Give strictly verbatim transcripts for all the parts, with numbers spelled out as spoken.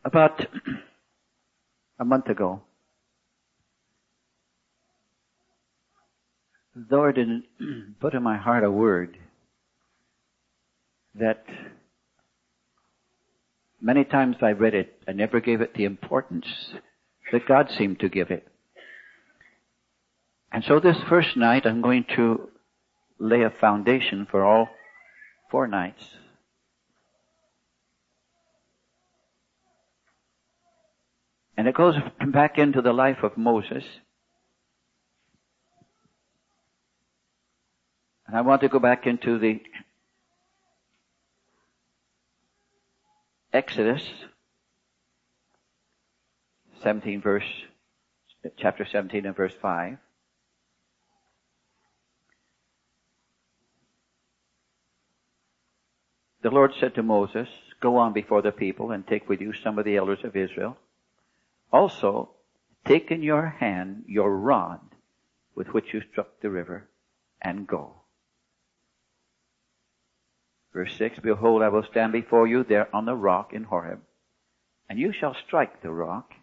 About a month ago, the Lord didn't put in my heart a word that many times I read it, I never gave it the importance that God seemed to give it. And so this first night I'm going to lay a foundation for all four nights. And it goes back into the life of Moses. And I want to go back into the Exodus seventeen verse, chapter seventeen and verse five. The Lord said to Moses, "Go on before the people and take with you some of the elders of Israel. Also, take in your hand your rod with which you struck the river and go." Verse six, "Behold, I will stand before you there on the rock in Horeb, and you shall strike the rock,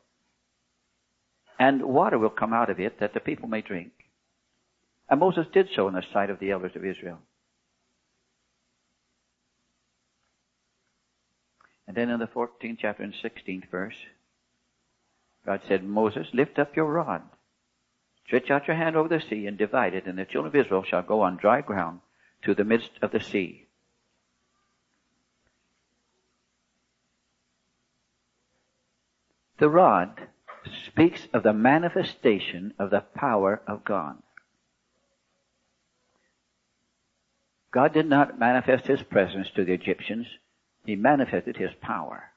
and water will come out of it that the people may drink." And Moses did so in the sight of the elders of Israel. And then in the fourteenth chapter and sixteenth verse, God said, "Moses, lift up your rod, stretch out your hand over the sea and divide it, and the children of Israel shall go on dry ground to the midst of the sea." The rod speaks of the manifestation of the power of God. God did not manifest His presence to the Egyptians. He manifested His power.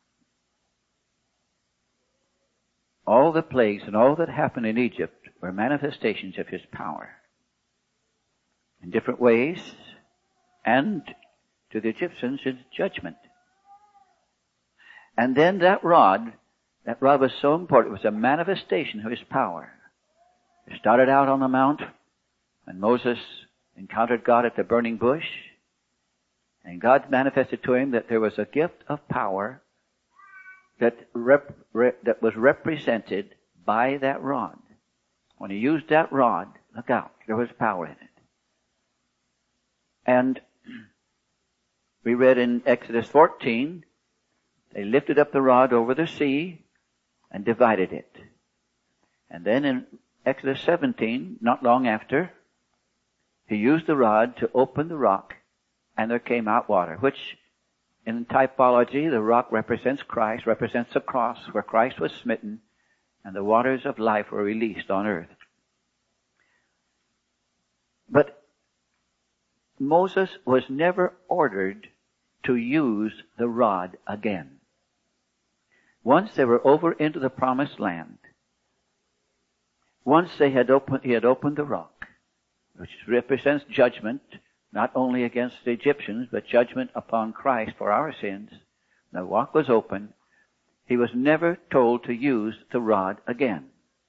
All the plagues and all that happened in Egypt were manifestations of His power in different ways, and to the Egyptians it's judgment. And then that rod, that rod was so important. It was a manifestation of His power. It started out on the mount when Moses encountered God at the burning bush, and God manifested to him that there was a gift of power that rep, rep, that was represented by that rod. When he used that rod, look out, there was power in it. And we read in Exodus fourteen, they lifted up the rod over the sea and divided it. And then in Exodus seventeen, not long after, He used the rod to open the rock, and there came out water, which in typology, the rock represents Christ, represents the cross where Christ was smitten, and the waters of life were released on earth. But Moses was never ordered to use the rod again. Once they were over into the promised land, once they had opened, he had opened the rock, which represents judgment, not only against the Egyptians, but judgment upon Christ for our sins. The rock was open. He was never told to use the rod again.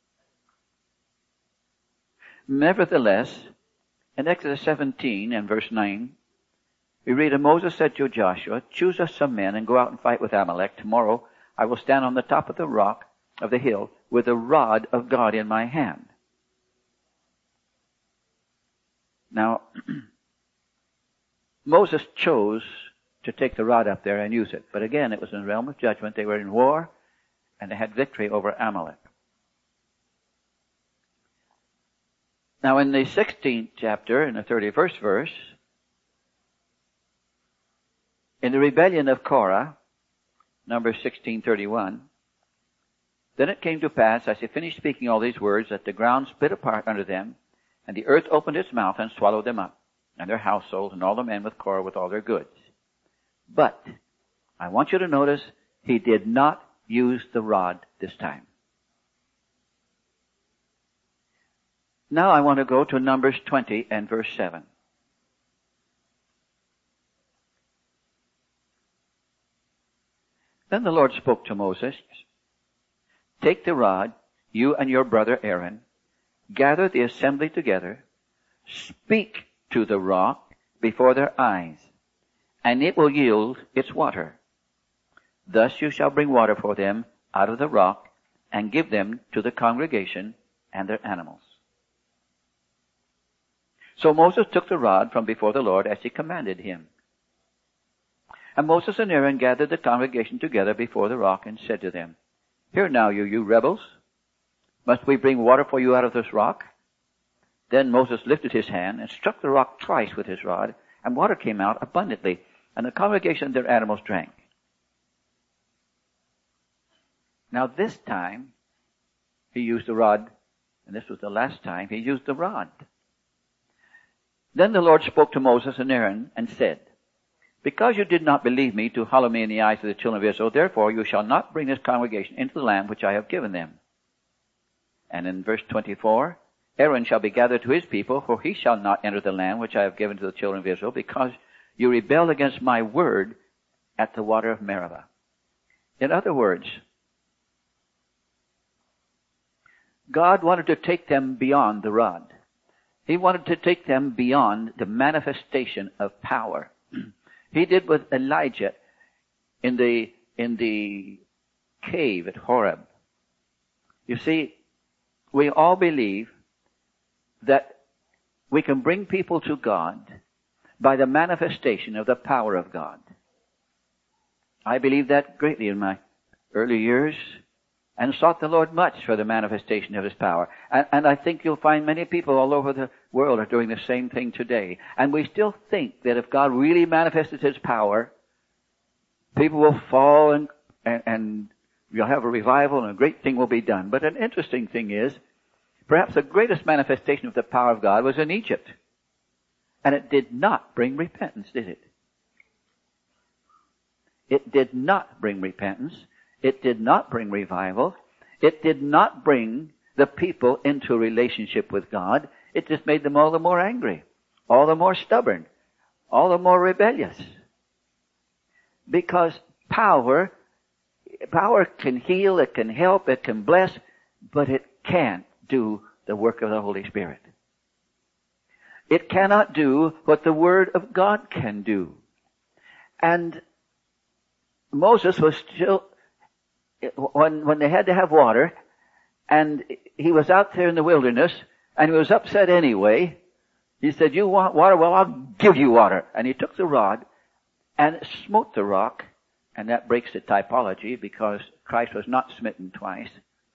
Nevertheless, in Exodus seventeen and verse nine, we read, "And Moses said to Joshua, choose us some men and go out and fight with Amalek. Tomorrow I will stand on the top of the rock of the hill with the rod of God in my hand." Now, Moses chose to take the rod up there and use it. But again, it was in the realm of judgment. They were in war, and they had victory over Amalek. Now, in the sixteenth chapter, in the thirty-first verse, in the rebellion of Korah, Numbers sixteen thirty-one, "Then it came to pass, as he finished speaking all these words, that the ground split apart under them, and the earth opened its mouth and swallowed them up, and their households, and all the men with Korah with all their goods. But I want you to notice he did not use the rod this time." Now I want to go to Numbers twenty and verse seven. "Then the Lord spoke to Moses, take the rod, you and your brother Aaron, gather the assembly together, speak to the rock before their eyes, and it will yield its water. Thus you shall bring water for them out of the rock and give them to the congregation and their animals. So Moses took the rod from before the Lord as he commanded him. And Moses and Aaron gathered the congregation together before the rock and said to them, Hear now, you, you rebels. Must we bring water for you out of this rock? Then Moses lifted his hand and struck the rock twice with his rod, and water came out abundantly, and the congregation and their animals drank. Now this time, he used the rod, and this was the last time he used the rod. Then the Lord spoke to Moses and Aaron and said, Because you did not believe me to hallow me in the eyes of the children of Israel, therefore you shall not bring this congregation into the land which I have given them. And in verse twenty-four, Aaron shall be gathered to his people, for he shall not enter the land which I have given to the children of Israel, because you rebelled against my word at the water of Meribah. In other words, God wanted to take them beyond the rod. He wanted to take them beyond the manifestation of power. He did with Elijah in the, in the cave at Horeb. You see, we all believe that we can bring people to God by the manifestation of the power of God. I believed that greatly in my early years and sought the Lord much for the manifestation of His power. And, and I think you'll find many people all over the world are doing the same thing today. And we still think that if God really manifested His power, people will fall and, and, and you'll have a revival and a great thing will be done. But an interesting thing is, perhaps the greatest manifestation of the power of God was in Egypt. And it did not bring repentance, did it? It did not bring repentance. It did not bring revival. It did not bring the people into a relationship with God. It just made them all the more angry, all the more stubborn, all the more rebellious. Because power, power can heal, it can help, it can bless, but it can't do the work of the Holy Spirit. It cannot do what the Word of God can do. And Moses was still, when, when they had to have water, and he was out there in the wilderness, and he was upset anyway, he said, you want water? Well, I'll give you water. And he took the rod and smote the rock, and that breaks the typology because Christ was not smitten twice,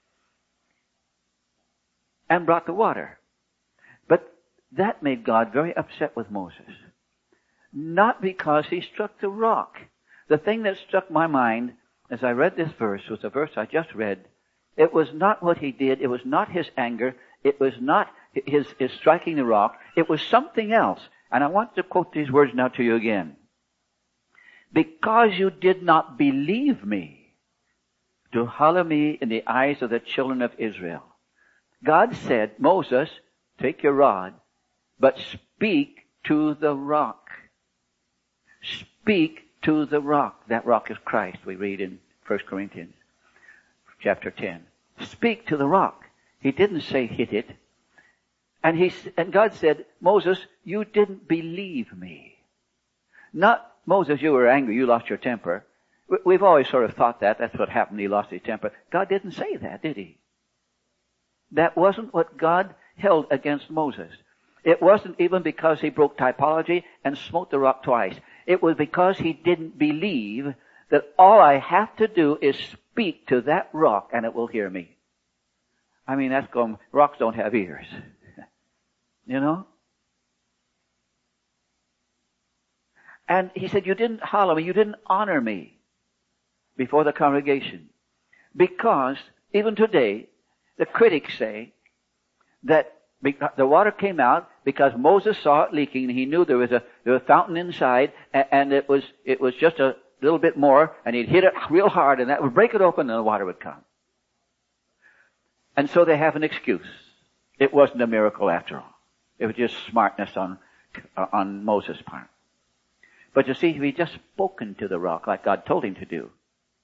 and brought the water. But that made God very upset with Moses. Not because he struck the rock. The thing that struck my mind as I read this verse was the verse I just read. It was not what he did. It was not his anger. It was not his, his striking the rock. It was something else. And I want to quote these words now to you again. Because you did not believe me to hallow me in the eyes of the children of Israel. God said, Moses, take your rod, but speak to the rock. Speak to the rock. That rock is Christ, we read in First Corinthians chapter ten. Speak to the rock. He didn't say hit it. And he, and God said, Moses, you didn't believe me. Not, Moses, you were angry, you lost your temper. We've always sort of thought that. That's what happened, he lost his temper. God didn't say that, did he? That wasn't what God held against Moses. It wasn't even because he broke typology and smote the rock twice. It was because he didn't believe that all I have to do is speak to that rock and it will hear me. I mean, that's going, rocks don't have ears. You know? And he said, you didn't hallow me, you didn't honor me before the congregation. Because, even today, the critics say that the water came out because Moses saw it leaking and he knew there was a, there was a fountain inside and it was, it was just a little bit more and he'd hit it real hard and that would break it open and the water would come. And so they have an excuse. It wasn't a miracle after all. It was just smartness on, on Moses' part. But you see, if he'd just spoken to the rock like God told him to do.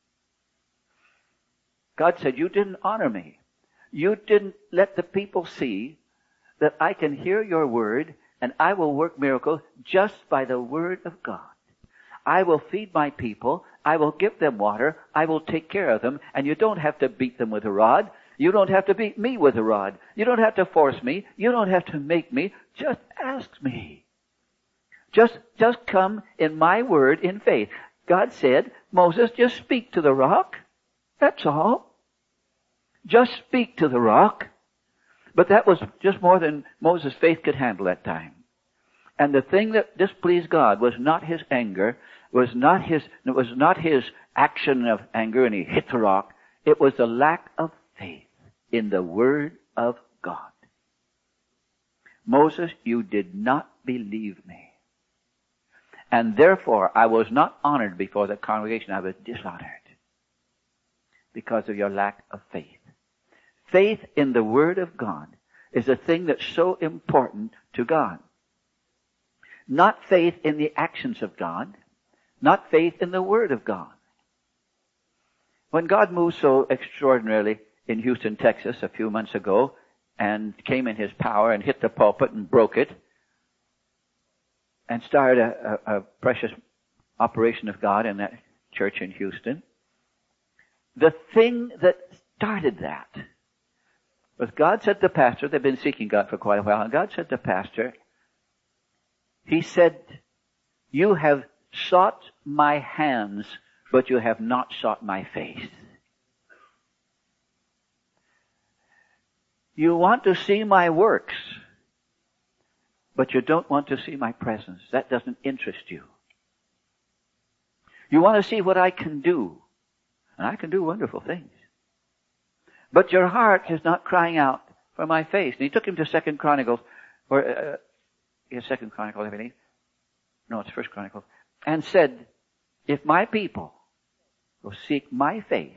God said, you didn't honor me. You didn't let the people see that I can hear your word and I will work miracles just by the word of God. I will feed my people. I will give them water. I will take care of them. And you don't have to beat them with a rod. You don't have to beat me with a rod. You don't have to force me. You don't have to make me. Just ask me. Just, just come in my word in faith. God said, Moses, just speak to the rock. That's all. Just speak to the rock. But that was just more than Moses' faith could handle that time. And the thing that displeased God was not his anger, was not his, it was not his action of anger and he hit the rock. It was the lack of faith in the word of God. Moses, you did not believe me. And therefore I was not honored before the congregation. I was dishonored because of your lack of faith. Faith in the word of God is a thing that's so important to God. Not faith in the actions of God, not faith in the word of God. When God moved so extraordinarily in Houston, Texas a few months ago and came in his power and hit the pulpit and broke it and started a, a, a precious operation of God in that church in Houston, the thing that started that was God said to the pastor, they've been seeking God for quite a while, and God said to the pastor, he said, you have sought my hands, but you have not sought my face. You want to see my works, but you don't want to see my presence. That doesn't interest you. You want to see what I can do, and I can do wonderful things. But your heart is not crying out for my face. And he took him to Second Chronicles, or uh, yeah, Second Chronicles, I believe. No, it's First Chronicles. And said, if my people will seek my face,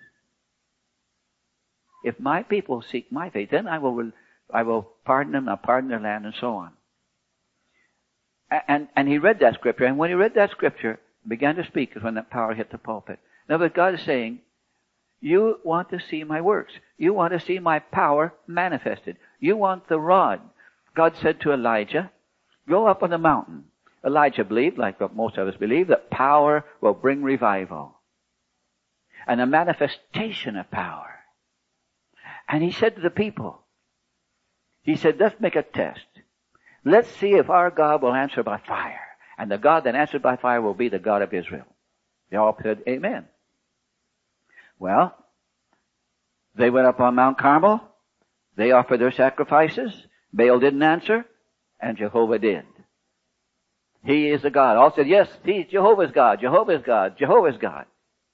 if my people seek my face, then I will, I will pardon them, I'll pardon their land, and so on. And, and he read that scripture, and when he read that scripture, began to speak is when that power hit the pulpit. Now, but God is saying, you want to see my works. You want to see my power manifested. You want the rod. God said to Elijah, go up on the mountain. Elijah believed, like what most of us believe, that power will bring revival and a manifestation of power. And he said to the people, he said, let's make a test. Let's see if our God will answer by fire. And the God that answered by fire will be the God of Israel. They all said, amen. Well, they went up on Mount Carmel. They offered their sacrifices. Baal didn't answer, and Jehovah did. He is the God. All said, yes, he's Jehovah's God, Jehovah's God, Jehovah's God.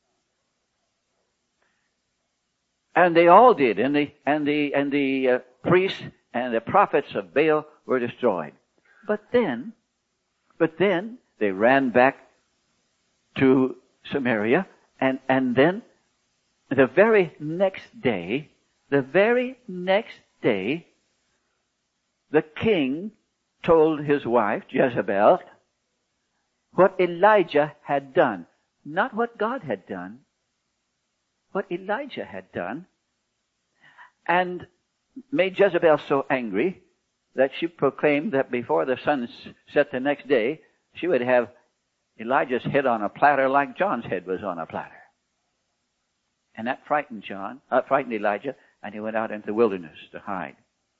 And they all did, and the, and the, and the uh, priests and the prophets of Baal were destroyed. But then, but then they ran back to Samaria, and, and then the very next day, the very next day, the king told his wife, Jezebel, what Elijah had done. Not what God had done, what Elijah had done. And made Jezebel so angry that she proclaimed that before the sun set the next day, she would have Elijah's head on a platter like John's head was on a platter. And that frightened John, uh, frightened Elijah, and he went out into the wilderness to hide.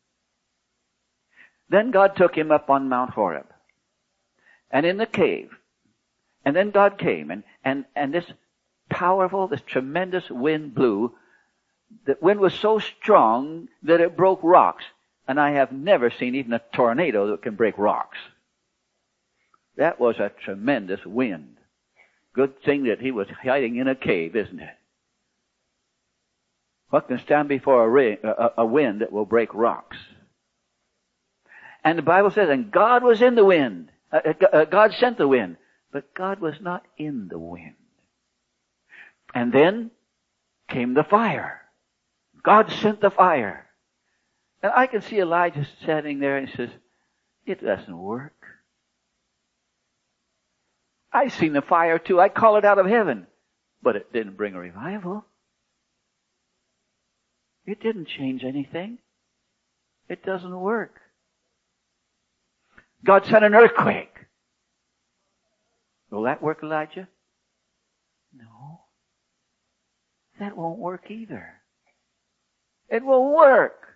Then God took him up on Mount Horeb, and in the cave. And then God came, and, and, and this powerful, this tremendous wind blew. The wind was so strong that it broke rocks. And I have never seen even a tornado that can break rocks. That was a tremendous wind. Good thing that he was hiding in a cave, isn't it? What can stand before a, ring, a, a wind that will break rocks? And the Bible says, and God was in the wind. Uh, uh, God sent the wind. But God was not in the wind. And then came the fire. God sent the fire. And I can see Elijah standing there and he says, it doesn't work. I've seen the fire too. I call it out of heaven. But it didn't bring a revival. It didn't change anything. It doesn't work. God sent an earthquake. Will that work, Elijah? No. That won't work either. It will work.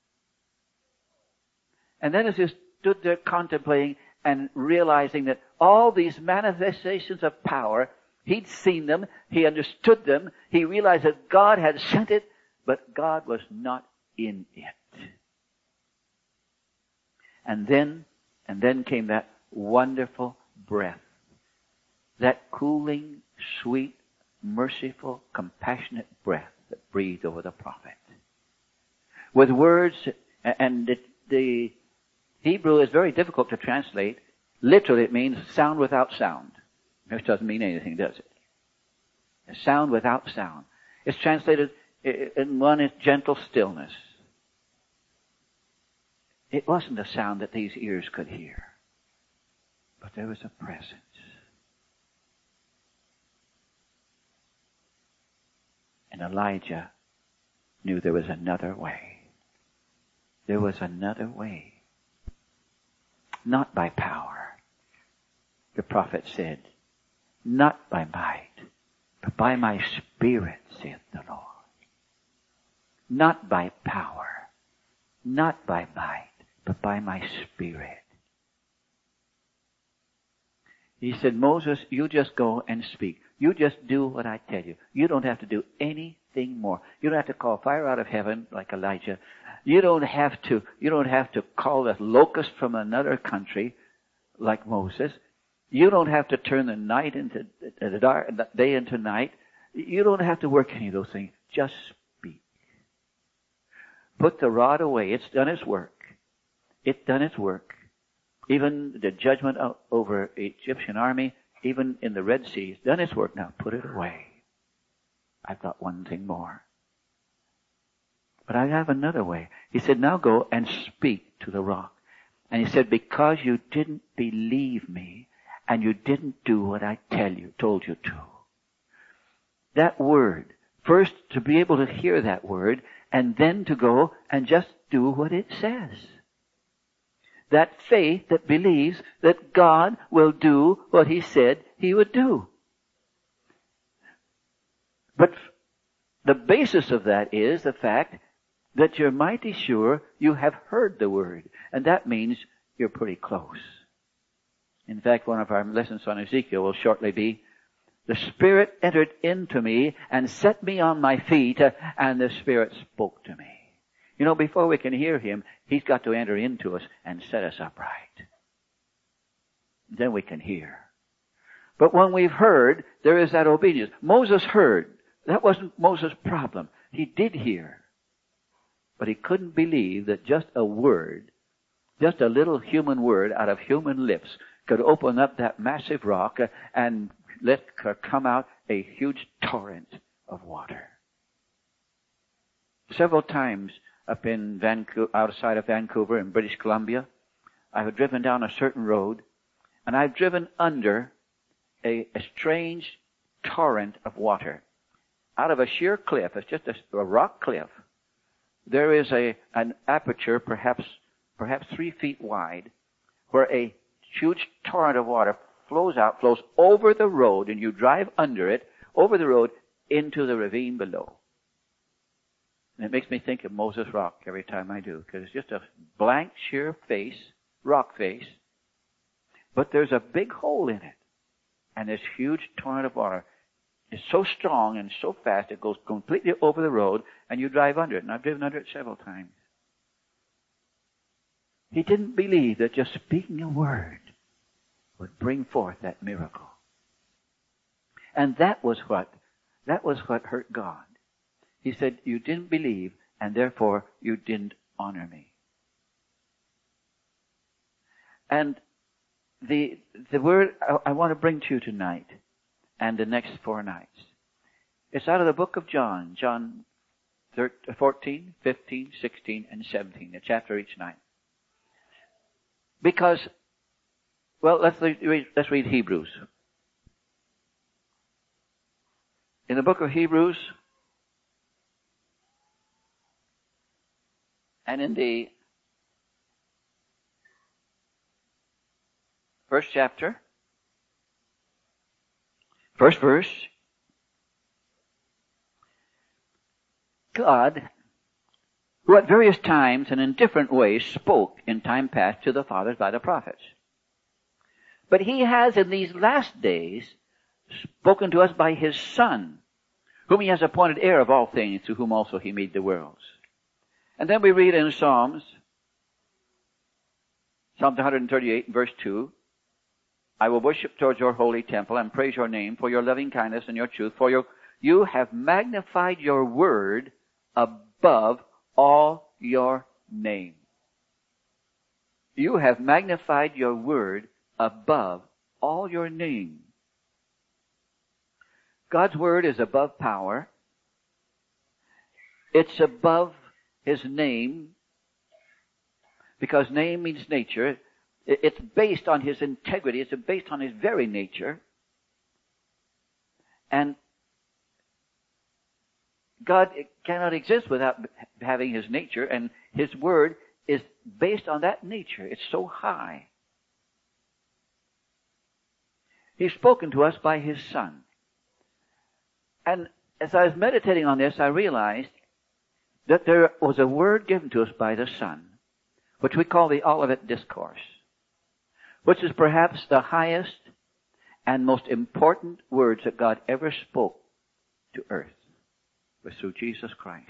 And then as he stood there contemplating and realizing that all these manifestations of power, he'd seen them, he understood them, he realized that God had sent it, but God was not in it. And then, and then came that wonderful breath. That cooling, sweet, merciful, compassionate breath that breathed over the prophet. With words, and the, the Hebrew is very difficult to translate. Literally it means sound without sound. Which doesn't mean anything, does it? A sound without sound. It's translated in one is gentle stillness. It wasn't a sound that these ears could hear. But there was a presence. And Elijah knew there was another way. There was another way. Not by power. The prophet said, not by might, but by my Spirit, saith the Lord. Not by power, not by might, but by my Spirit. He said, Moses, you just go and speak. You just do what I tell you. You don't have to do anything more. You don't have to call fire out of heaven like Elijah. You don't have to, you don't have to call the locust from another country like Moses. You don't have to turn the night into the dark, the day into night. You don't have to work any of those things. Just speak. Put the rod away. It's done its work. It's done its work. Even the judgment over the Egyptian army, even in the Red Sea, it's done its work. Now put it away. I've got one thing more. But I have another way. He said, now go and speak to the rock. And he said, because you didn't believe me, and you didn't do what I tell you, told you to. That word, first to be able to hear that word, and then to go and just do what it says. That faith that believes that God will do what He said He would do. But the basis of that is the fact that you're mighty sure you have heard the word. And that means you're pretty close. In fact, one of our lessons on Ezekiel will shortly be, the Spirit entered into me and set me on my feet, and the Spirit spoke to me. You know, before we can hear Him, He's got to enter into us and set us upright. Then we can hear. But when we've heard, there is that obedience. Moses heard. That wasn't Moses' problem. He did hear. But he couldn't believe that just a word, just a little human word out of human lips could open up that massive rock and let come out a huge torrent of water. Several times up in Vancouver, outside of Vancouver in British Columbia, I have driven down a certain road, and I've driven under a, a strange torrent of water. Out of a sheer cliff, it's just a, a rock cliff. There is a an aperture, perhaps perhaps three feet wide, where a huge torrent of water flows out, flows over the road, and you drive under it, over the road, into the ravine below. And it makes me think of Moses Rock every time I do, because it's just a blank, sheer face, rock face, but there's a big hole in it. And this huge torrent of water is so strong and so fast, it goes completely over the road, and you drive under it. And I've driven under it several times. He didn't believe that just speaking a word would bring forth that miracle. And that was what, that was what hurt God. He said, you didn't believe, and therefore you didn't honor me. And the, the word I, I want to bring to you tonight, and the next four nights, it's out of the book of John, John fourteen, fifteen, sixteen, and seventeen, a chapter each night. Because, well, let's read, let's read Hebrews. In the book of Hebrews, and in the first chapter, First verse. God, who at various times and in different ways spoke in time past to the fathers by the prophets. But he has in these last days spoken to us by his Son, whom he has appointed heir of all things, through whom also he made the worlds. And then we read in Psalms, Psalm one thirty-eight, verse two, I will worship towards your holy temple and praise your name for your loving kindness and your truth, for your, you have magnified your word above all your name. You have magnified your word above all your name. God's word is above power. It's above his name, because name means nature. It's based on his integrity. It's based on his very nature. And God cannot exist without having his nature, and his word is based on that nature. It's so high. He's spoken to us by his Son. And as I was meditating on this, I realized that there was a word given to us by the Son, which we call the Olivet Discourse, which is perhaps the highest and most important words that God ever spoke to earth, was through Jesus Christ.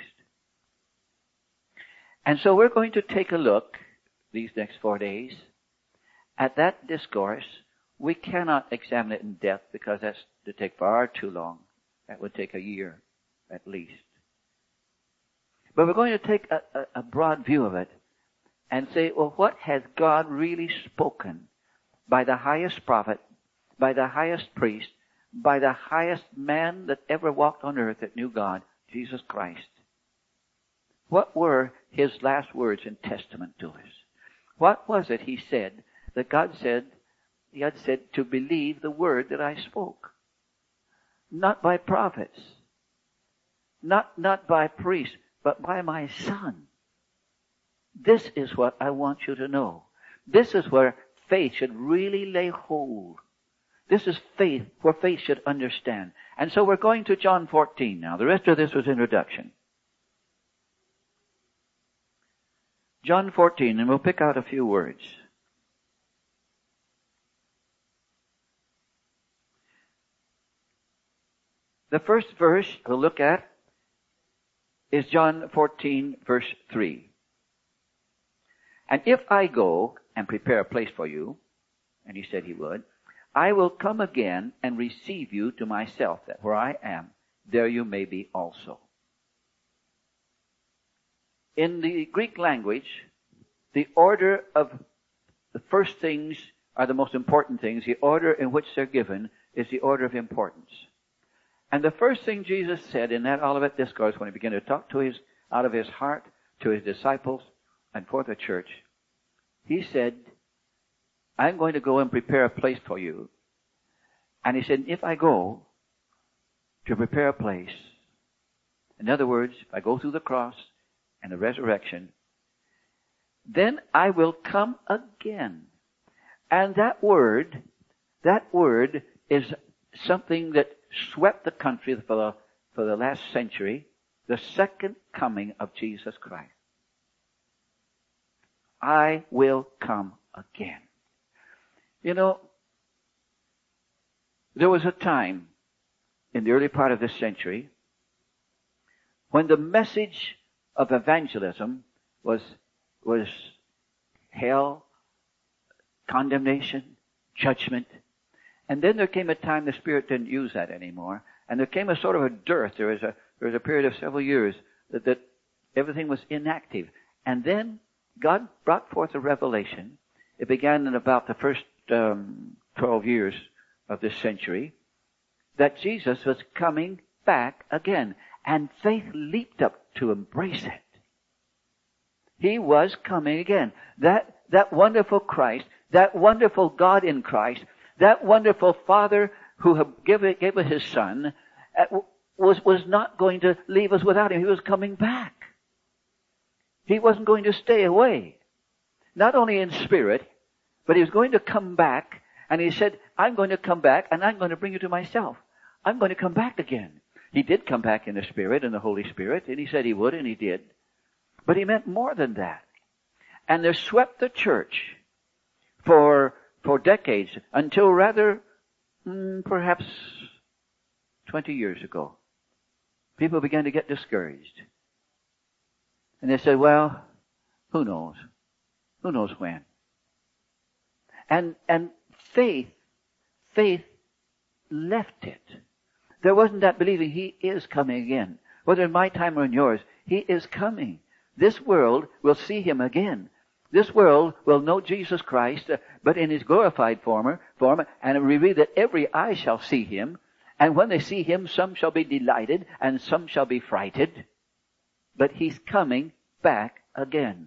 And so we're going to take a look these next four days at that discourse. We cannot examine it in depth because that's to take far too long. That would take a year at least. But we're going to take a, a, a broad view of it and say, well, what has God really spoken by the highest prophet, by the highest priest, by the highest man that ever walked on earth that knew God, Jesus Christ? What were his last words in testament to us? What was it he said that God said, he had said to believe the word that I spoke? Not by prophets, not, not by priests, but by my Son. This is what I want you to know. This is where faith should really lay hold. This is faith, where faith should understand. And so we're going to John fourteen now. The rest of this was introduction. John fourteen, and we'll pick out a few words. The first verse we'll look at is John fourteen, verse three. And if I go and prepare a place for you, and he said he would, I will come again and receive you to myself, that where I am, there you may be also. In the Greek language, the order of the first things are the most important things. The order in which they're given is the order of importance. And the first thing Jesus said in that Olivet Discourse, when he began to talk to his, out of his heart to his disciples and for the church, he said, I'm going to go and prepare a place for you. And he said, if I go to prepare a place, in other words, if I go through the cross and the resurrection, then I will come again. And that word, that word is something that swept the country for the, for the last century, the second coming of Jesus Christ. I will come again. You know, there was a time in the early part of this century when the message of evangelism was, was hell, condemnation, judgment. And then there came a time the Spirit didn't use that anymore. And there came a sort of a dearth. There was a, there was a period of several years that, that everything was inactive. And then God brought forth a revelation. It began in about the first um, twelve years of this century, that Jesus was coming back again. And faith leaped up to embrace it. He was coming again. That, that wonderful Christ, that wonderful God in Christ, that wonderful Father who gave, gave us his Son, was, was not going to leave us without him. He was coming back. He wasn't going to stay away. Not only in spirit, but he was going to come back. And he said, I'm going to come back and I'm going to bring you to myself. I'm going to come back again. He did come back in the Spirit, in the Holy Spirit, and he said he would, and he did. But he meant more than that. And they swept the church for, for decades, until rather, mm, perhaps twenty years ago. People began to get discouraged. And they said, well, who knows? Who knows when? And, and faith, faith left it. There wasn't that believing he is coming again. Whether in my time or in yours, he is coming. This world will see him again. This world will know Jesus Christ, uh, but in his glorified form, form, and we read that every eye shall see him, and when they see him, some shall be delighted, and some shall be frighted. But he's coming back again.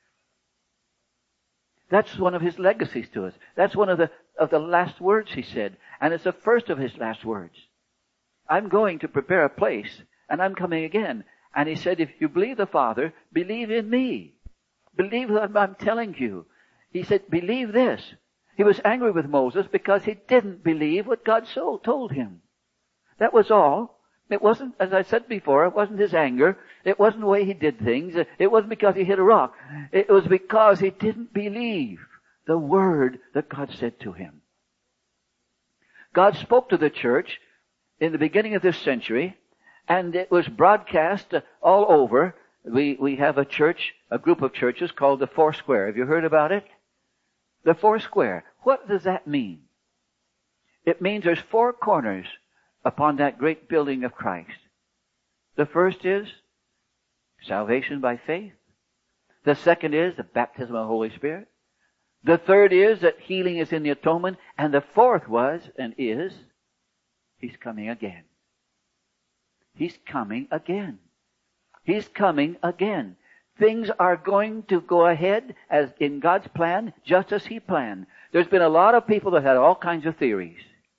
That's one of his legacies to us. That's one of the, of the last words he said, and it's the first of his last words. I'm going to prepare a place, and I'm coming again. And he said, if you believe the Father, believe in me. Believe what I'm telling you. He said, believe this. He was angry with Moses because he didn't believe what God so told him. That was all. It wasn't, as I said before, it wasn't his anger. It wasn't the way he did things. It wasn't because he hit a rock. It was because he didn't believe the word that God said to him. God spoke to the church in the beginning of this century, and it was broadcast all over. We, we have a church, a group of churches called the Foursquare. Have you heard about it? The Foursquare. What does that mean? It means there's four corners upon that great building of Christ. The first is salvation by faith. The second is the baptism of the Holy Spirit. The third is that healing is in the atonement. And the fourth was and is, he's coming again. He's coming again. He's coming again. Things are going to go ahead as in God's plan, just as he planned. There's been a lot of people that had all kinds of theories.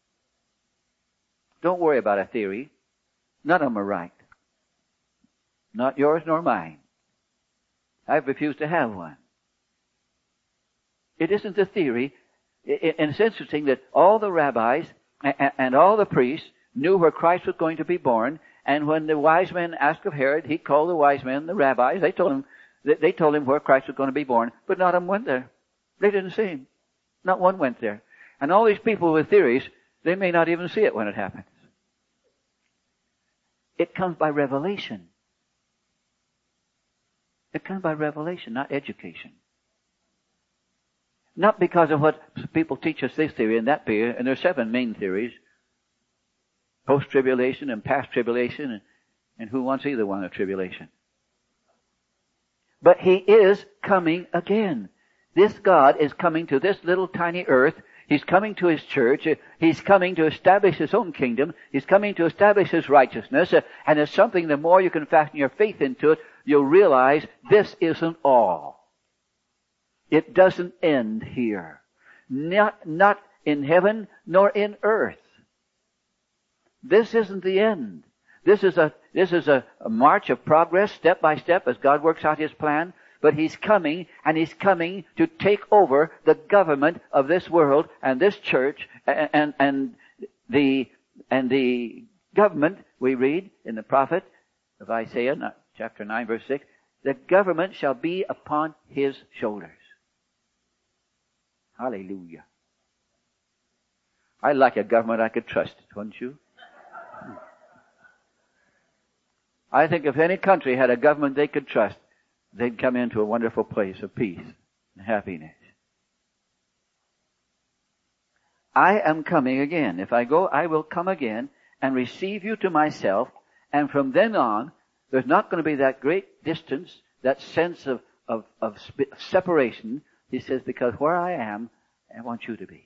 Don't worry about a theory. None of them are right. Not yours nor mine. I've refused to have one. It isn't a theory. And it's interesting that all the rabbis and all the priests knew where Christ was going to be born. And when the wise men asked of Herod, he called the wise men, the rabbis. They told him, they told him where Christ was going to be born. But not one went there. They didn't see him. Not one went there. And all these people with theories, they may not even see it when it happens. It comes by revelation. It comes by revelation, not education. Not because of what people teach us this theory and that theory, and there are seven main theories. Post-tribulation and past-tribulation, and, and who wants either one of tribulation? But he is coming again. This God is coming to this little tiny earth. He's coming to his church. He's coming to establish his own kingdom. He's coming to establish his righteousness. And it's something, the more you can fasten your faith into it, you'll realize this isn't all. It doesn't end here. Not, not in heaven, nor in earth. This isn't the end. This is a, this is a, a march of progress, step by step, as God works out his plan. But he's coming, and he's coming to take over the government of this world and this church, and, and, and the, and the government, we read in the prophet of Isaiah, chapter nine, verse six, the government shall be upon his shoulders. Hallelujah. I'd like a government I could trust, wouldn't you? I think if any country had a government they could trust, they'd come into a wonderful place of peace and happiness. I am coming again. If I go, I will come again and receive you to myself. And from then on, there's not going to be that great distance, that sense of, of, of separation. He says, because where I am, I want you to be.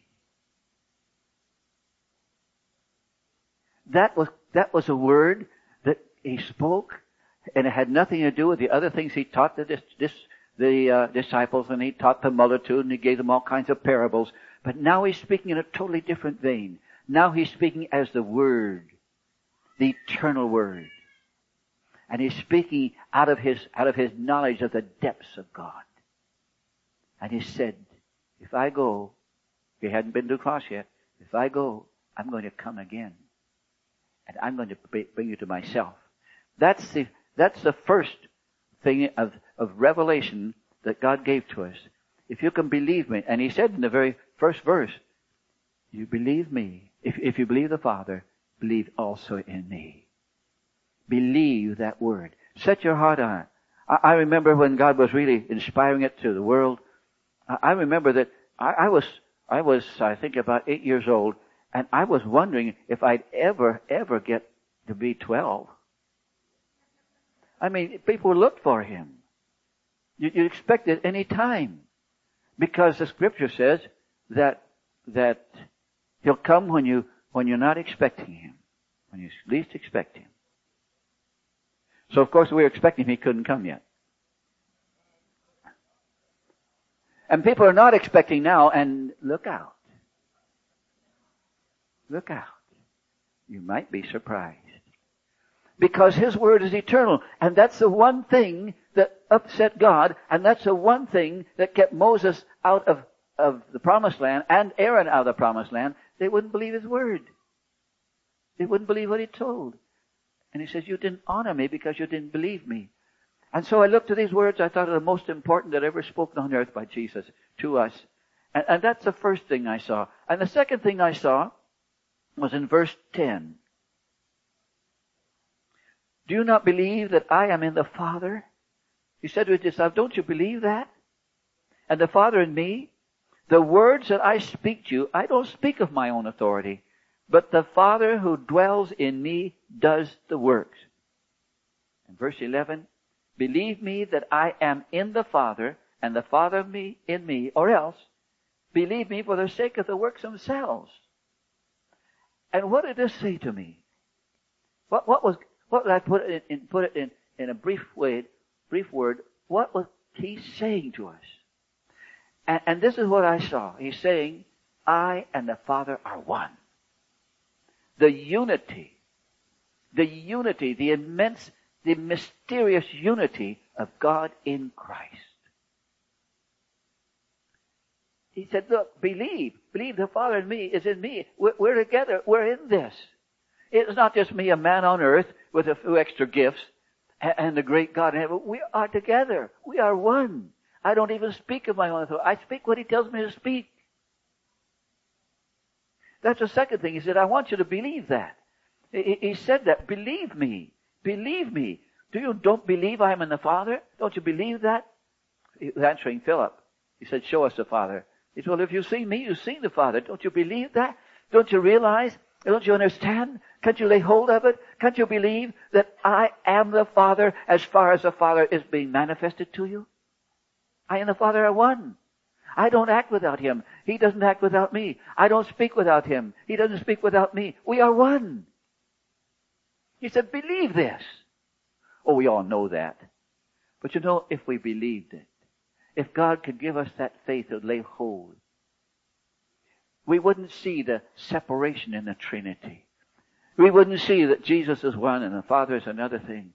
That was, that was a word that he spoke, and it had nothing to do with the other things he taught the, this, this, the uh, disciples, and he taught the multitude, and he gave them all kinds of parables. But now he's speaking in a totally different vein. Now he's speaking as the Word, the eternal Word. And he's speaking out of his, out of his knowledge of the depths of God. And he said, if I go, he hadn't been to the cross yet, if I go, I'm going to come again. and I'm going to bring you to myself. That's the, that's the first thing of, of revelation that God gave to us. If you can believe me, and he said in the very first verse, you believe me. If, if you believe the Father, believe also in me. Believe that word. Set your heart on it. I, I remember when God was really inspiring it to the world. I, I remember that I, I was, I was, I think about eight years old, and I was wondering if I'd ever, ever get to be twelve. I mean, people looked for him. You, you expect it any time. Because the scripture says that, that he'll come when you, when you're not expecting him. When you least expect him. So of course we were expecting him, he couldn't come yet. And people are not expecting now, and look out. Look out. You might be surprised. Because his word is eternal. And that's the one thing that upset God. And that's the one thing that kept Moses out of, of the promised land and Aaron out of the promised land. They wouldn't believe his word. They wouldn't believe what he told. And he says, you didn't honor me because you didn't believe me. And so I looked at these words. I thought of the most important that ever spoken on earth by Jesus to us. And, and that's the first thing I saw. And the second thing I saw was in verse ten. Do you not believe that I am in the Father? He said to his disciples, don't you believe that? And the Father in me? The words that I speak to you, I don't speak of my own authority, but the Father who dwells in me does the works. In verse eleven, believe me that I am in the Father, and the Father me in me, or else believe me for the sake of the works themselves. And what did this say to me? What, what was, what did I put it in, put it in, in a brief way, brief word? What was he saying to us? And, and this is what I saw. He's saying, I and the Father are one. The unity, the unity, the immense, the mysterious unity of God in Christ. He said, look, believe. Believe the Father in me is in me. We're, we're together. We're in this. It's not just me, a man on earth with a few extra gifts, and, and the great God in heaven. We are together. We are one. I don't even speak of my own authority. I speak what he tells me to speak. That's the second thing. He said, I want you to believe that. He, he said that. Believe me. Believe me. Do you don't believe I am in the Father? Don't you believe that? He was answering Philip. He said, show us the Father. He said, well, if you've seen me, you've seen the Father. Don't you believe that? Don't you realize? Don't you understand? Can't you lay hold of it? Can't you believe that I am the Father as far as the Father is being manifested to you? I and the Father are one. I don't act without him. He doesn't act without me. I don't speak without him. He doesn't speak without me. We are one. He said, believe this. Oh, we all know that. But you know, if we believed it, if God could give us that faith to lay hold, we wouldn't see the separation in the Trinity. We wouldn't see that Jesus is one and the Father is another thing.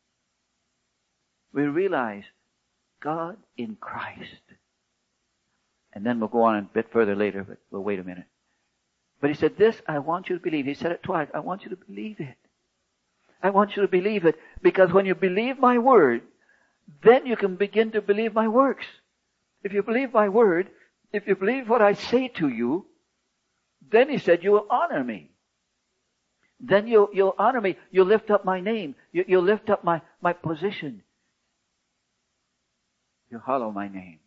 We realize God in Christ. And then we'll go on a bit further later, but we'll wait a minute. But he said, this I want you to believe. He said it twice. I want you to believe it. I want you to believe it. Because when you believe my word, then you can begin to believe my works. If you believe my word, if you believe what I say to you, then he said, you will honor me. Then you'll, you'll honor me. You'll lift up my name. You, you'll lift up my, my position. You'll hallow my name.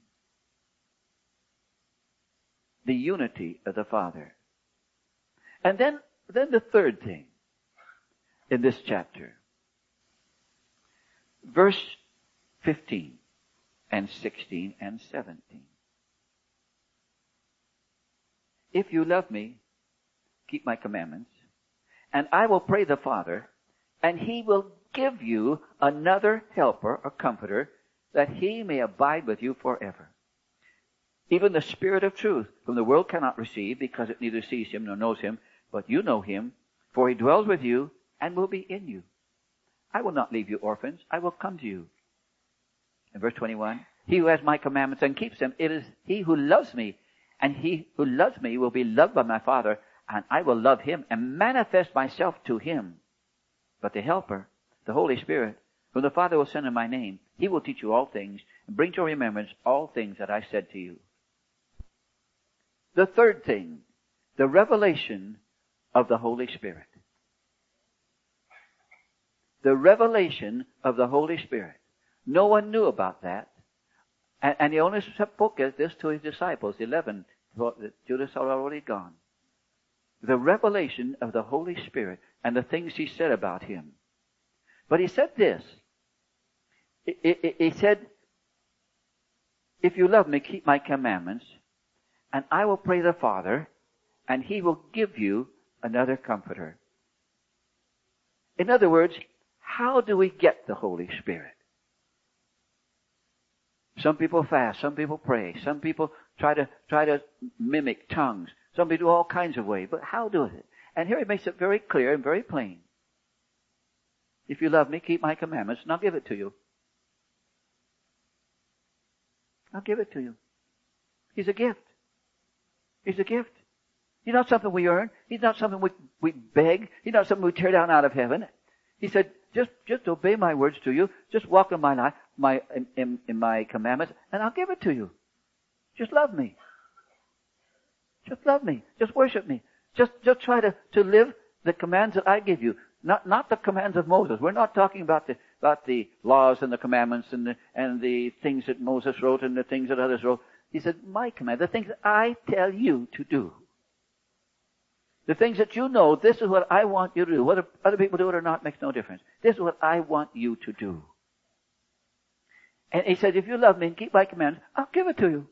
The unity of the Father. And then, then the third thing in this chapter. Verse fifteen and sixteen and seventeen. If you love me, keep my commandments, and I will pray the Father, and he will give you another helper or comforter, that he may abide with you forever. Even the Spirit of truth, whom the world cannot receive, because it neither sees him nor knows him, but you know him, for he dwells with you and will be in you. I will not leave you orphans. I will come to you. In verse twenty-one, he who has my commandments and keeps them, it is he who loves me, and he who loves me will be loved by my Father, and I will love him and manifest myself to him. But the Helper, the Holy Spirit, whom the Father will send in my name, He will teach you all things and bring to your remembrance all things that I said to you. The third thing, the revelation of the Holy Spirit. The revelation of the Holy Spirit. No one knew about that. And, and He only spoke this to His disciples, eleven. Judas had already gone. The revelation of the Holy Spirit and the things He said about Him. But He said this. He, he, he said, if you love me, keep my commandments, and I will pray the Father, and He will give you another comforter. In other words, how do we get the Holy Spirit? Some people fast, some people pray, some people try to try to mimic tongues, some people do all kinds of ways, but how do it? And here He makes it very clear and very plain. If you love me, keep my commandments, and I'll give it to you. I'll give it to you. He's a gift. He's a gift. He's not something we earn. He's not something we, we beg. He's not something we tear down out of heaven. He said, just, just obey my words to you. Just walk in my life, my, in, in, in my commandments, and I'll give it to you. Just love me. Just love me. Just worship me. Just, just try to, to live the commands that I give you. Not, not the commands of Moses. We're not talking about the, about the laws and the commandments and the, and the things that Moses wrote and the things that others wrote. He said, my command, the things that I tell you to do. The things that you know, this is what I want you to do. Whether other people do it or not makes no difference. This is what I want you to do. And He said, if you love me and keep my commands, I'll give it to you.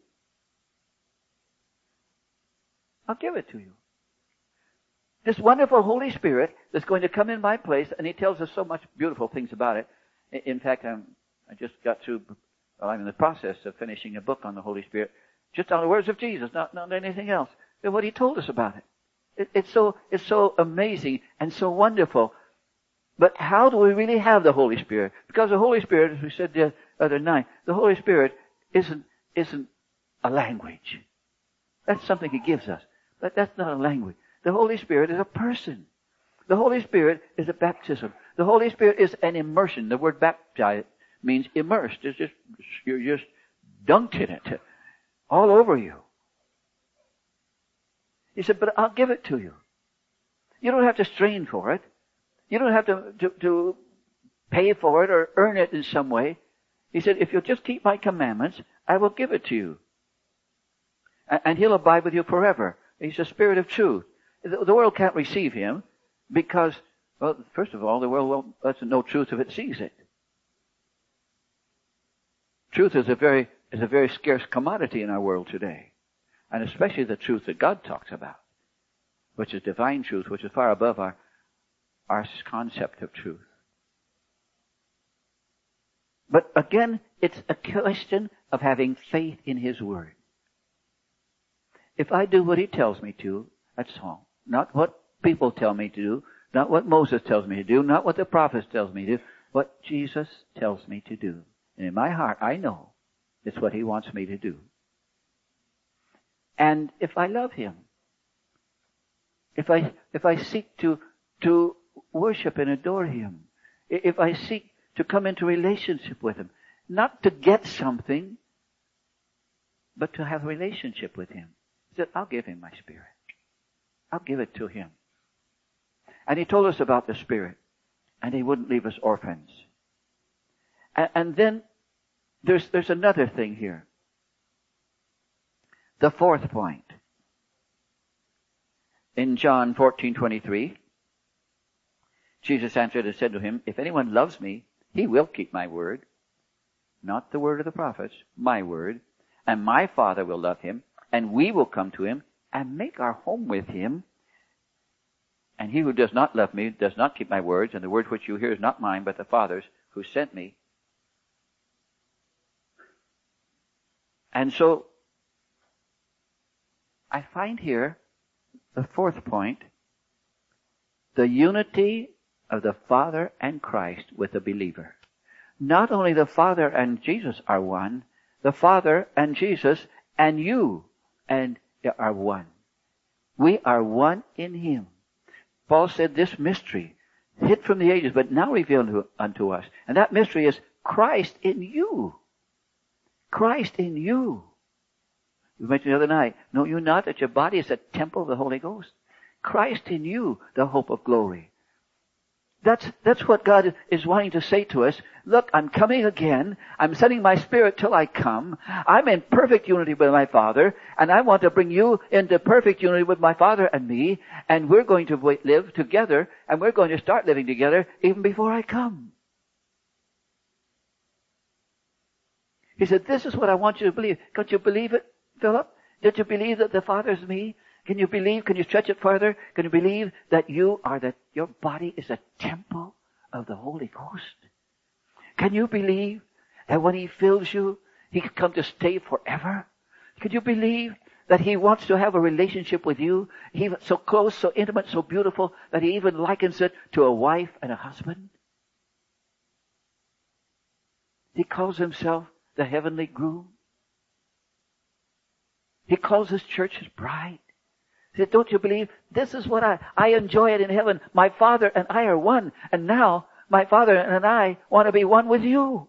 I'll give it to you. This wonderful Holy Spirit that's going to come in my place, and He tells us so much beautiful things about it. In fact, I'm, I just got through, well, I'm in the process of finishing a book on the Holy Spirit, just on the words of Jesus, not, not anything else. And what He told us about it. it. It's so, it's so amazing and so wonderful. But how do we really have the Holy Spirit? Because the Holy Spirit, as we said the other night, the Holy Spirit isn't, isn't a language. That's something He gives us. But that's not a language. The Holy Spirit is a person. The Holy Spirit is a baptism. The Holy Spirit is an immersion. The word baptize means immersed. It's just, you're just dunked in it. All over you. He said, but I'll give it to you. You don't have to strain for it. You don't have to, to, to pay for it or earn it in some way. He said, if you'll just keep my commandments, I will give it to you. And, and He'll abide with you forever. He's the Spirit of truth. The world can't receive Him because, well, first of all, the world doesn't know truth if it sees it. Truth is a very, is a very scarce commodity in our world today. And especially the truth that God talks about, which is divine truth, which is far above our, our concept of truth. But again, it's a question of having faith in His Word. If I do what He tells me to, that's all. Not what people tell me to do, not what Moses tells me to do, not what the prophets tells me to do, what Jesus tells me to do. And in my heart, I know it's what He wants me to do. And if I love Him, if I, if I seek to, to worship and adore Him, if I seek to come into relationship with Him, not to get something, but to have a relationship with Him, He said, I'll give Him my Spirit. I'll give it to Him. And He told us about the Spirit, and He wouldn't leave us orphans. And, and then there's, there's another thing here. The fourth point. In John fourteen twenty-three, Jesus answered and said to him, if anyone loves me, he will keep my word. Not the word of the prophets, my word. And my Father will love him, and we will come to him and make our home with him. And he who does not love me does not keep my words, and the word which you hear is not mine, but the Father's who sent me. And so, I find here the fourth point, the unity of the Father and Christ with the believer. Not only the Father and Jesus are one, the Father and Jesus and you and are one. We are one in Him. Paul said this mystery, hid from the ages, but now revealed unto us. And that mystery is Christ in you. Christ in you. We mentioned the other night, know you not that your body is a temple of the Holy Ghost? Christ in you, the hope of glory. That's, that's what God is wanting to say to us. Look, I'm coming again. I'm sending my Spirit till I come. I'm in perfect unity with my Father, and I want to bring you into perfect unity with my Father and me, and we're going to live together, and we're going to start living together even before I come. He said, this is what I want you to believe. Can't you believe it, Philip? Did you believe that the Father is me? Can you believe? Can you stretch it further? Can you believe that you are that your body is a temple of the Holy Ghost? Can you believe that when He fills you, He can come to stay forever? Can you believe that He wants to have a relationship with you, He so close, so intimate, so beautiful, that He even likens it to a wife and a husband? He calls Himself the heavenly groom. He calls His church His bride. He said, don't you believe? This is what I, I enjoy it in heaven. My Father and I are one. And now, my Father and I want to be one with you.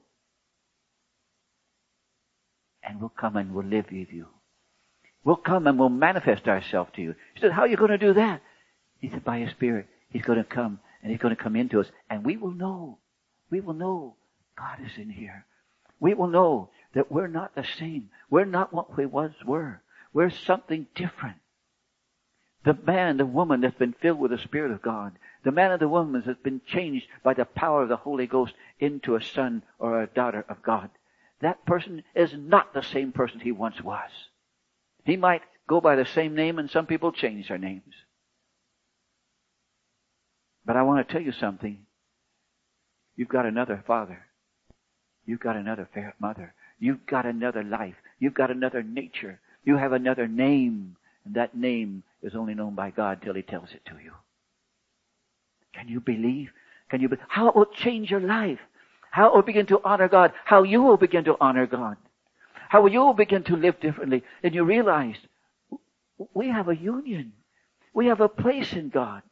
And we'll come and we'll live with you. We'll come and we'll manifest ourselves to you. He said, how are you going to do that? He said, by His Spirit. He's going to come and He's going to come into us. And we will know. We will know God is in here. We will know that we're not the same. We're not what we once were. We're something different. The man, the woman that's been filled with the Spirit of God. The man or the woman that's been changed by the power of the Holy Ghost into a son or a daughter of God. That person is not the same person he once was. He might go by the same name, and some people change their names. But I want to tell you something. You've got another father. You've got another mother. You've got another life. You've got another nature. You have another name. And that name is only known by God till He tells it to you. Can you believe? Can you be- How it will change your life. How it will begin to honor God. How you will begin to honor God. How you will begin to live differently. And you realize we have a union. We have a place in God.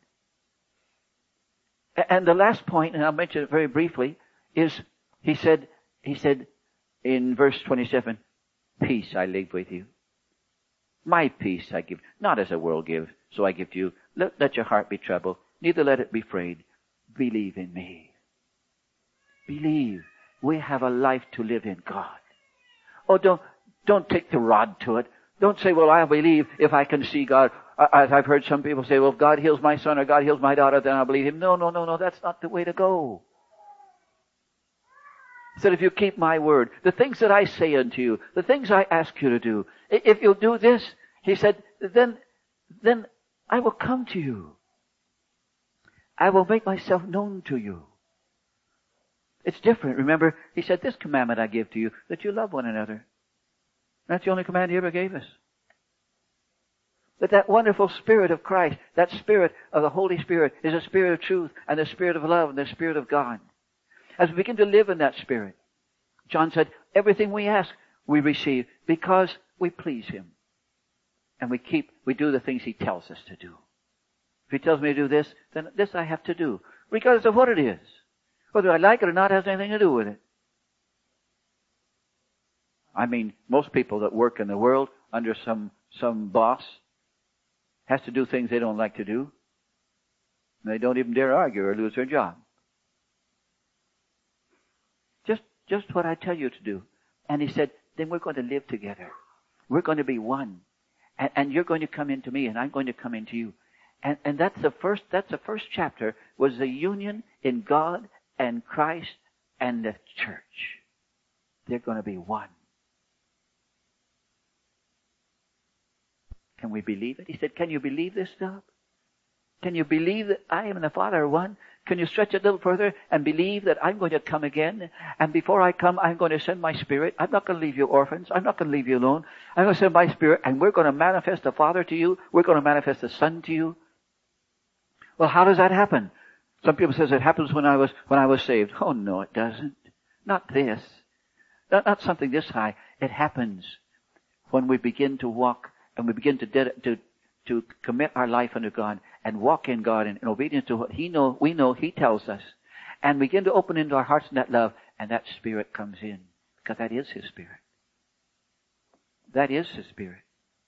And the last point, and I'll mention it very briefly, is he said, he said in verse twenty-seven, peace I leave with you. My peace I give, not as the world gives, so I give to you. Let, let your heart be troubled, neither let it be afraid. Believe in me. Believe. We have a life to live in God. Oh, don't, don't take the rod to it. Don't say, well, I believe if I can see God. As I've heard some people say, well, if God heals my son or God heals my daughter, then I'll believe Him. No, no, no, no, that's not the way to go. He said, if you keep my word, the things that I say unto you, the things I ask you to do, if you'll do this, He said, then, then I will come to you. I will make myself known to you. It's different. Remember, He said, this commandment I give to you, that you love one another. That's the only command He ever gave us. That that wonderful Spirit of Christ, that Spirit of the Holy Spirit, is a Spirit of truth and the Spirit of love and the Spirit of God. As we begin to live in that Spirit, John said, everything we ask, we receive because we please Him. And we keep, we do the things He tells us to do. If He tells me to do this, then this I have to do, regardless of what it is. Whether I like it or not has anything to do with it. I mean, most people that work in the world under some, some boss has to do things they don't like to do. And they don't even dare argue or lose their job. Just, just what I tell you to do. And He said, then we're going to live together. We're going to be one. And, and you're going to come into me and I'm going to come into you. And, and that's the first, that's the first chapter, was the union in God and Christ and the church. They're going to be one. Can we believe it? He said, can you believe this stuff? Can you believe that I am the Father are one? Can you stretch it a little further and believe that I'm going to come again? And before I come, I'm going to send my Spirit. I'm not going to leave you orphans. I'm not going to leave you alone. I'm going to send my Spirit, and we're going to manifest the Father to you. We're going to manifest the Son to you. Well, how does that happen? Some people says it happens when I was, when I was saved. Oh, no, it doesn't. Not this. Not, not something this high. It happens when we begin to walk and we begin to, ded- to, to commit our life unto God and walk in God in, in obedience to what He know, we know He tells us, and begin to open into our hearts in that love, and that Spirit comes in, because that is His Spirit. That is His Spirit.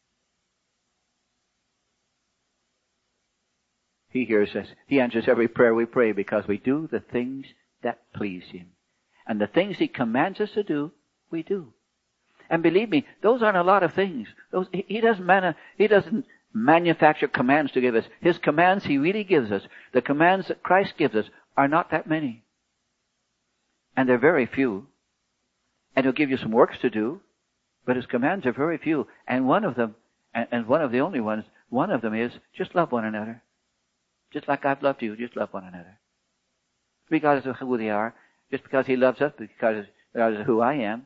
He hears us. He answers every prayer we pray because we do the things that please Him. And the things He commands us to do, we do. And believe me, those aren't a lot of things. Those, he, he doesn't manu- He doesn't manufacture commands to give us. His commands He really gives us. The commands that Christ gives us are not that many. And they're very few. And He'll give you some works to do, but His commands are very few. And one of them, and, and one of the only ones, one of them is just love one another. Just like I've loved you, just love one another. Regardless of who they are, just because He loves us, because of who I am.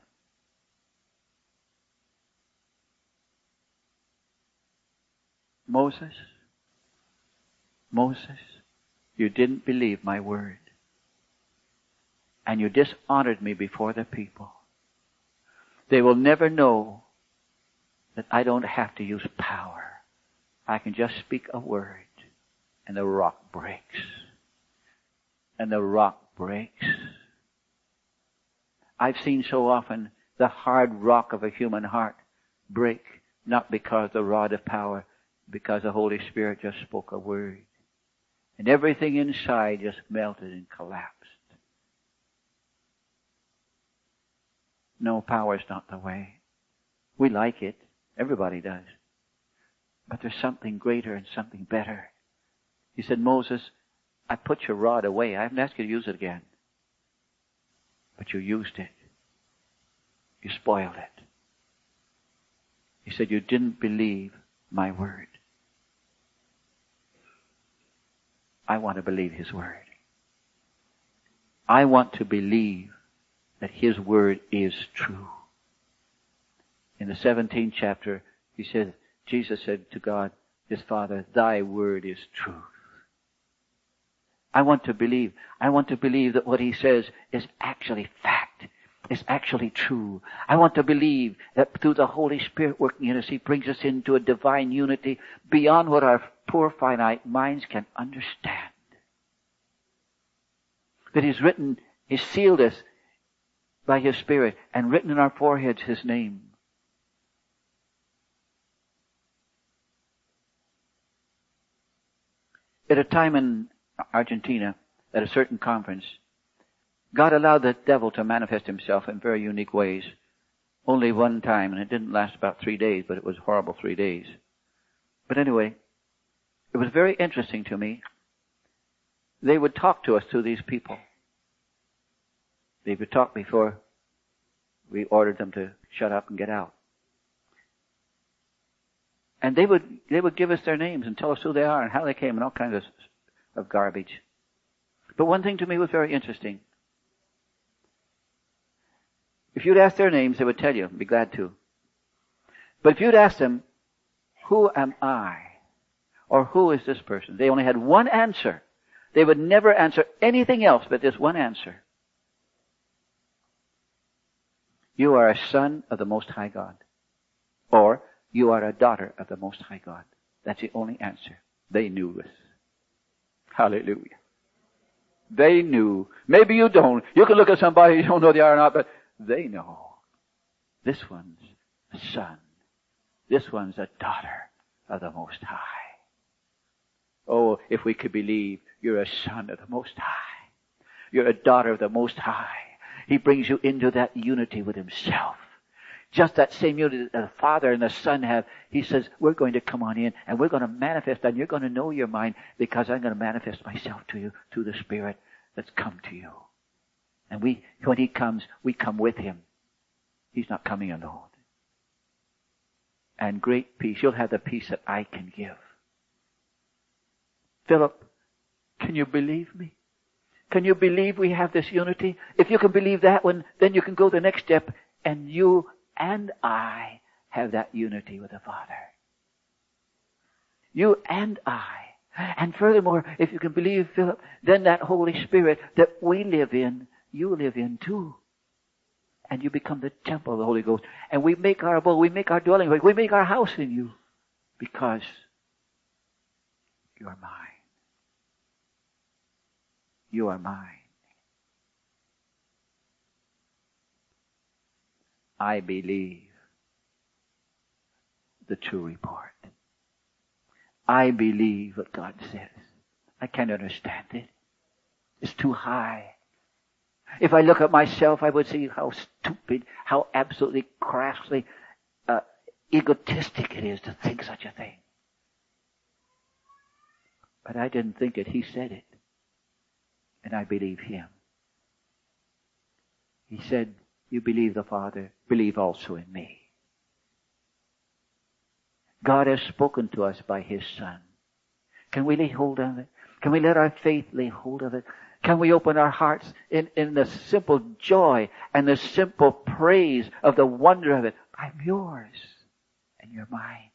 Moses, Moses, you didn't believe my word. And you dishonored me before the people. They will never know that I don't have to use power. I can just speak a word and the rock breaks. And the rock breaks. I've seen so often the hard rock of a human heart break, not because the rod of power, because the Holy Spirit just spoke a word. And everything inside just melted and collapsed. No, power's not the way. We like it. Everybody does. But there's something greater and something better. He said, Moses, I put your rod away. I haven't asked you to use it again. But you used it. You spoiled it. He said, you didn't believe my word. I want to believe His word. I want to believe that His word is true. In the seventeenth chapter, he said, Jesus said to God, His Father, thy word is truth. I want to believe. I want to believe that what He says is actually fact. Is actually true. I want to believe that through the Holy Spirit working in us, He brings us into a divine unity beyond what our poor finite minds can understand. That He's written, He's sealed us by His Spirit and written in our foreheads His name. At a time in Argentina, at a certain conference, God allowed the devil to manifest himself in very unique ways. Only one time, and it didn't last about three days, but it was horrible three days. But anyway, it was very interesting to me. They would talk to us through these people. They would talk before we ordered them to shut up and get out. And they would, they would give us their names and tell us who they are and how they came and all kinds of, of garbage. But one thing to me was very interesting. If you'd ask their names, they would tell you. I'd be glad to. But if you'd ask them, who am I? Or who is this person? They only had one answer. They would never answer anything else but this one answer. You are a son of the Most High God. Or, you are a daughter of the Most High God. That's the only answer. They knew this. Hallelujah. They knew. Maybe you don't. You can look at somebody, you don't know they are or not, but they know. This one's a son. This one's a daughter of the Most High. Oh, if we could believe you're a son of the Most High. You're a daughter of the Most High. He brings you into that unity with Himself. Just that same unity that the Father and the Son have. He says, we're going to come on in and we're going to manifest, and you're going to know your mind because I'm going to manifest myself to you through the Spirit that's come to you. And we, when He comes, we come with Him. He's not coming alone. And great peace. You'll have the peace that I can give. Philip, can you believe me? Can you believe we have this unity? If you can believe that one, then you can go the next step, and you and I have that unity with the Father. You and I. And furthermore, if you can believe, Philip, then that Holy Spirit that we live in, you live in too. And you become the temple of the Holy Ghost. And we make our abode, we make our dwelling, we make our house in you. Because You are mine. You are mine. I believe the true report. I believe what God says. I can't understand it. It's too high. If I look at myself, I would see how stupid, how absolutely crassly uh, egotistic it is to think such a thing. But I didn't think it. He said it. And I believe Him. He said, you believe the Father, believe also in me. God has spoken to us by His Son. Can we lay hold of it? Can we let our faith lay hold of it? Can we open our hearts in, in the simple joy and the simple praise of the wonder of it? I'm yours and you're mine.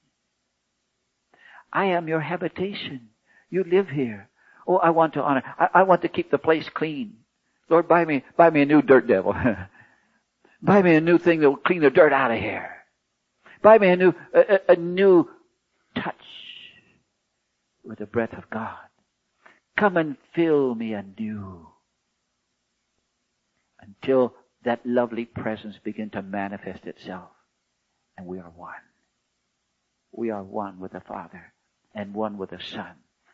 I am your habitation. You live here. Oh, I want to honor. I, I want to keep the place clean. Lord, buy me, buy me a new dirt devil. Buy me a new thing that will clean the dirt out of here. Buy me a new, a, a new touch with the breath of God. Come and fill me anew until that lovely presence begin to manifest itself. And we are one. We are one with the Father and one with the Son.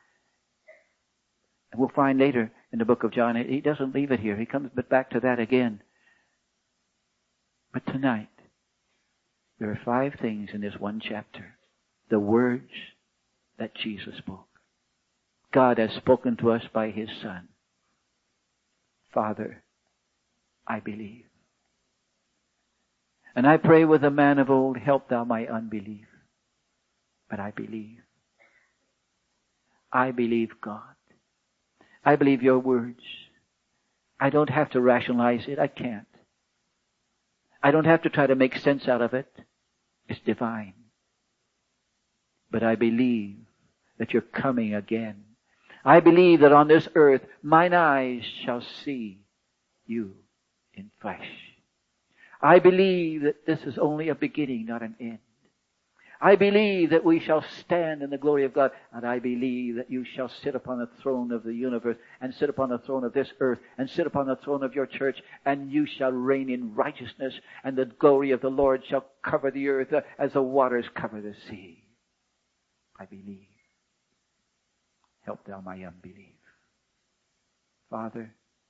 And we'll find later in the book of John, he doesn't leave it here. He comes back to that again. But tonight, there are five things in this one chapter. The words that Jesus spoke. God has spoken to us by His Son. Father, I believe. And I pray with the man of old, help thou my unbelief. But I believe. I believe God. I believe your words. I don't have to rationalize it. I can't. I don't have to try to make sense out of it. It's divine. But I believe that you're coming again. I believe that on this earth, mine eyes shall see you in flesh. I believe that this is only a beginning, not an end. I believe that we shall stand in the glory of God, and I believe that you shall sit upon the throne of the universe, and sit upon the throne of this earth, and sit upon the throne of your church, and you shall reign in righteousness, and the glory of the Lord shall cover the earth as the waters cover the sea. I believe. Help thou my unbelief. Father,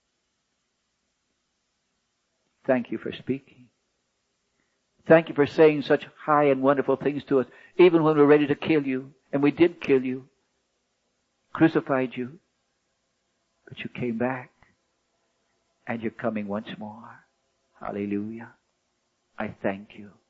thank you for speaking. Thank you for saying such high and wonderful things to us, even when we're ready to kill you. And we did kill you, crucified you, but you came back, and you're coming once more. Hallelujah. I thank you.